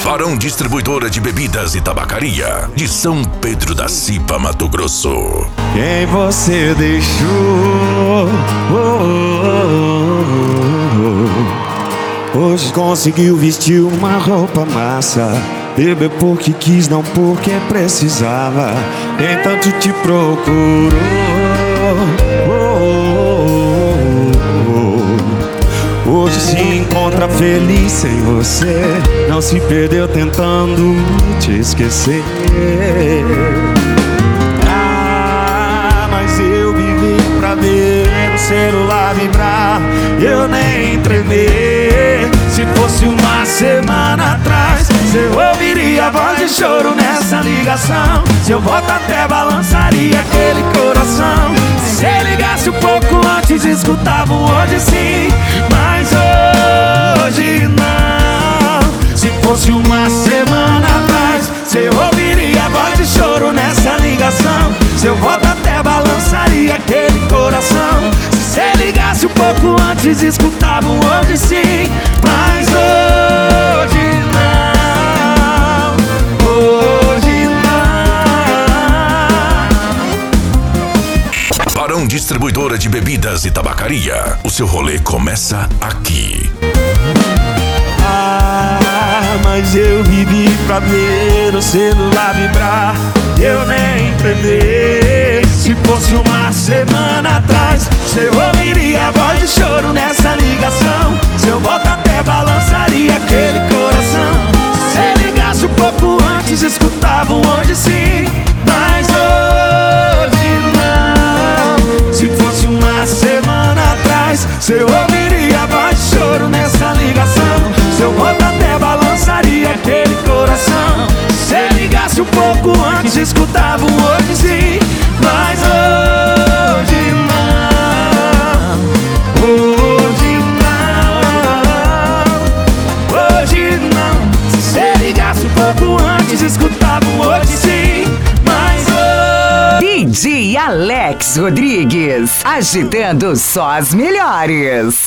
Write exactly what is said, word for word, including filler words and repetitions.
Barão Distribuidora de Bebidas e Tabacaria, de São Pedro da Cipa, Mato Grosso. Quem você deixou? Oh, oh, oh, oh. Hoje conseguiu vestir uma roupa massa. Bebeu porque quis, não porque precisava. Nem tanto te procurou. Oh, oh, oh, oh. Hoje se encontra feliz sem você. Não se perdeu tentando te esquecer. Ah, mas eu vivi pra ver o celular vibrar, eu nem tremer. Se fosse uma semana atrás, eu ouviria a voz de choro nessa ligação. Seu voto até balançaria aquele coração. Se você ligasse um pouco antes, escutava um hoje sim. Mas hoje não. Se fosse uma semana atrás, você ouviria a voz de choro nessa ligação. Seu voto até balançaria aquele coração. Se você ligasse um pouco antes, escutava um hoje sim. Mas hoje não, hoje não. Barão Distribuidora de Bebidas e Tabacaria, o seu rolê começa aqui. Ah, mas eu vivi pra ver o celular vibrar, eu nem prever. Se fosse uma semana atrás, você ouviria a voz de choro nessa ligação. Seu voto até balançaria aquele coração. Se você ligasse um pouco antes, escutava um hoje sim. Mas hoje não. Se fosse uma semana atrás, você ouviria a voz de choro nessa ligação. Seu voto até balançaria aquele coração. Se você ligasse um pouco antes, escutava um hoje sim. Mas hoje não, hoje não, hoje não. Se você ligasse um pouco antes, escutava um hoje sim. Mas hoje... D J Alex Rodrigues, agitando só as melhores.